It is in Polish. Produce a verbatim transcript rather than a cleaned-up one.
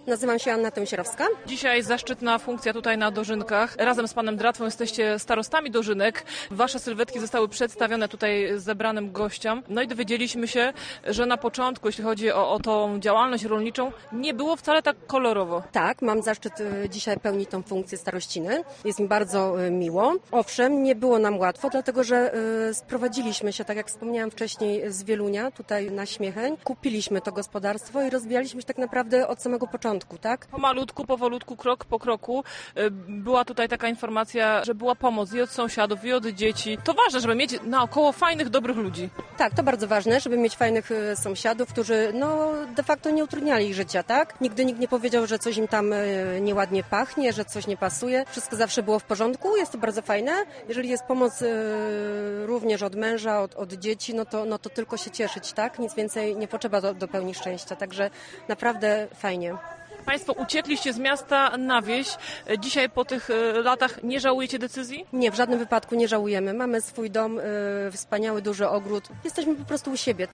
Nazywam się Anna Tęsierowska. Dzisiaj zaszczytna funkcja tutaj na Dożynkach. Razem z panem Dratwą jesteście starostami Dożynek. Wasze sylwetki zostały przedstawione tutaj zebranym gościom. No i dowiedzieliśmy się, że na początku, jeśli chodzi o, o tą działalność rolniczą, nie było wcale tak kolorowo. Tak, mam zaszczyt y, dzisiaj pełnić tą funkcję starościny. Jest mi bardzo y, miło. Owszem, nie było nam łatwo, dlatego że y, sprowadziliśmy się, tak jak wspomniałam wcześniej, z Wielunia, tutaj na Śmiecheń. Kupiliśmy to gospodarstwo i rozwijaliśmy się tak naprawdę od samego początku. Tak? Pomalutku, powolutku, krok po kroku. Była tutaj taka informacja, że była pomoc i od sąsiadów, i od dzieci. To ważne, żeby mieć naokoło fajnych, dobrych ludzi. Tak, to bardzo ważne, żeby mieć fajnych sąsiadów, którzy no de facto nie utrudniali ich życia, tak? Nigdy nikt nie powiedział, że coś im tam nieładnie pachnie, że coś nie pasuje. Wszystko zawsze było w porządku, jest to bardzo fajne. Jeżeli jest pomoc również od męża, od, od dzieci, no to, no to tylko się cieszyć, tak? Nic więcej nie potrzeba do, do pełni szczęścia, także naprawdę fajnie. Państwo uciekliście z miasta na wieś. Dzisiaj po tych latach nie żałujecie decyzji? Nie, w żadnym wypadku nie żałujemy. Mamy swój dom, yy, wspaniały, duży ogród. Jesteśmy po prostu u siebie.